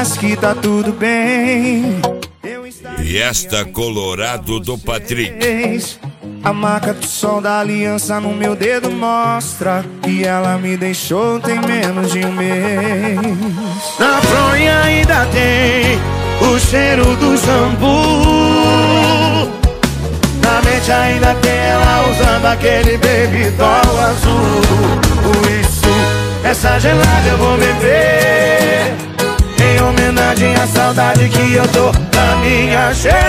dissesse que tá tudo bem, Fiesta Colorado do Patrick. a marca do sol da aliança no meu dedo mostra que ela me deixou tem menos de um mês. Na fronha ainda tem o cheiro do shampoo, na mente ainda tem ela usando aquele baby doll azul. Por isso, essa gelada eu vou beber em homenagem à saudade que eu tô da minha cheirosa,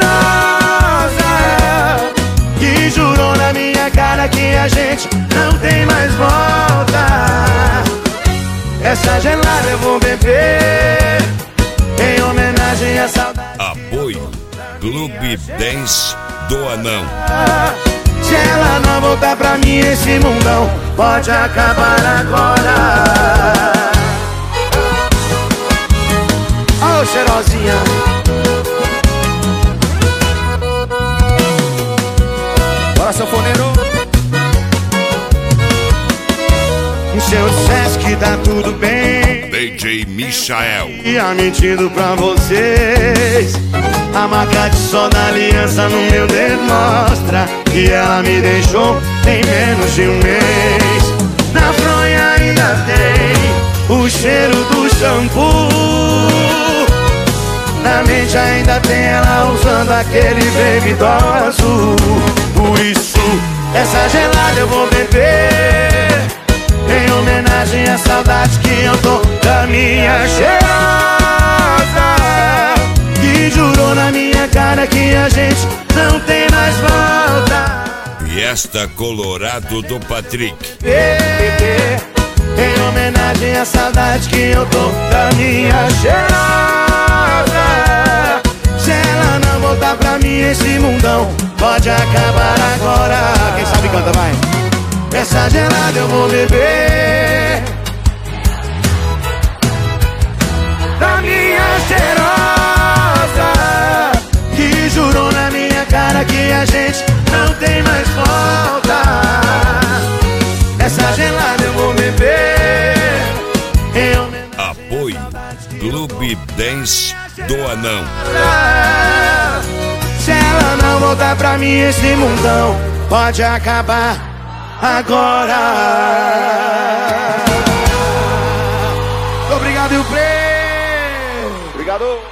que jurou na minha cara que a gente não tem mais volta. Essa gelada eu vou beber em homenagem à saudade. Apoio Clube Dance do Anão. Se ela não voltar pra mim, esse mundão pode acabar agora. Ô, cheirosinha. Bora, sanfoneiro. E se eu dissesse que tá tudo bem, DJ Michael. ia mentindo pra vocês. A marca de sol da aliança no meu dedo mostra que ela me deixou tem menos de um mês. Na fronha ainda tem o cheiro do shampoo, na mente ainda tem ela usando aquele baby doll azul. Por isso, essa gelada eu vou beber em homenagem à saudade que eu tô da minha cheirosa, que jurou na minha cara que a gente não tem mais volta. Fiesta Colorado do Patrick. Em homenagem à saudade que eu tô da minha cheirosa. Se ela não voltar pra mim, esse mundão pode acabar agora. Quem sabe canta, vai. Essa gelada eu vou beber da minha cheirosa, que jurou na minha cara que a gente não tem mais volta. Essa gelada eu vou beber em homenagem. Apoio Clube Dance do Anão. Se ela não voltar pra mim, esse mundão pode acabar agora. Obrigado, e o play. Obrigado.